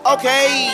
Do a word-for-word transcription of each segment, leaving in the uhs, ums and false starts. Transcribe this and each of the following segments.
Okay.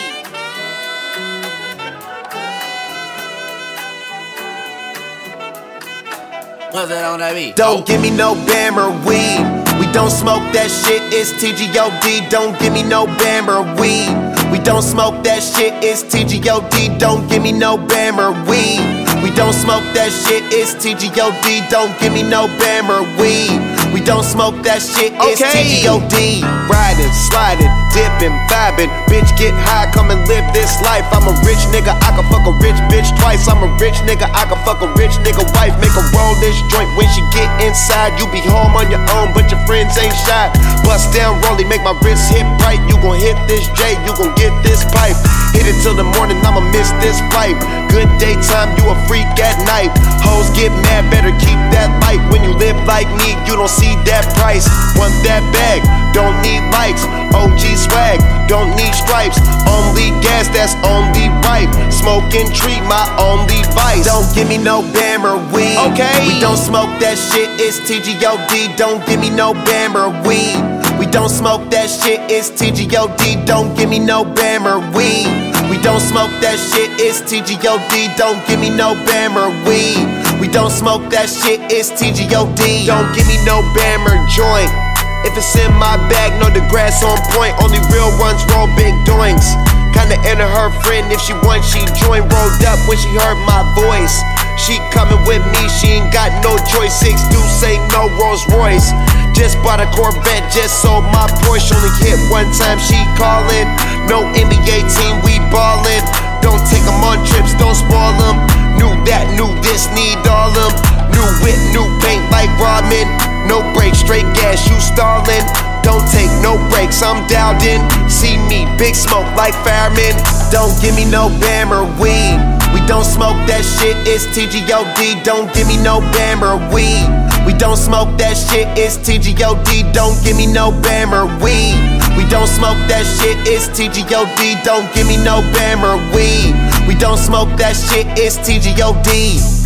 What's that on that beat? Don't give me no Bam or weed. We don't smoke that shit, it's T G O D. Don't give me no Bam or weed. We don't smoke that shit, it's T G O D. Don't give me no Bam or weed. We don't smoke that shit, it's T G O D. Don't give me no Bam or weed. We don't smoke that shit, it's Okay. T G O D. Riding, sliding, dipping, vibing. Bitch, get high, come and live this life. I'm a rich nigga, I can fuck a rich bitch twice. I'm a rich nigga, I can fuck a rich nigga wife. Make her roll this joint when she get inside. You be home on your own, but your friends ain't shy. Bust down, rollie, make my wrist hit right. You gon' hit this J, you gon' get this pipe. Hit it till the morning, I'ma miss this flight. Good daytime, you a freak at night. Hoes get mad, better keep that light. When you live like me, you don't see that price. Want that bag, don't need likes. O G swag, don't need stripes. Only gas, that's only right. Smoking treat, my only vice. Don't give me no Bam or weed. Okay. We don't smoke that shit, it's T G O D. Don't give me no Bam or weed. We don't smoke that shit, it's T G O D. Don't give me no Bam or weed. We don't smoke that shit, it's T G O D. Don't give me no Bam or weed. We don't smoke that shit, it's T G O D. Don't give me no Bam or joint. If it's in my bag, know the grass on point. Only real ones roll big doinks. Kinda enter her friend, if she wants, she join. Rolled up when she heard my voice. She coming with me, she ain't got no choice. Six Deuce ain't no Rolls Royce. Just bought a Corvette, just sold my Porsche. Only hit one time, she callin'. No N B A team, we ballin'. Don't take them on trips, don't spoil them. Knew that, knew this, need all them. New whip, new paint like Rodman. No brakes, straight gas, you stallin'. Don't take no breaks, I'm dialed in. See me, big smoke like firemen. Don't give me no Bam or weed. We don't smoke that shit, it's T G O D. Don't give me no Bam or weed. We don't smoke that shit, it's T G O D. Don't give me no Bam or weed. We don't smoke that shit, it's T G O D. Don't give me no Bam or weed. We don't smoke that shit, it's T G O D.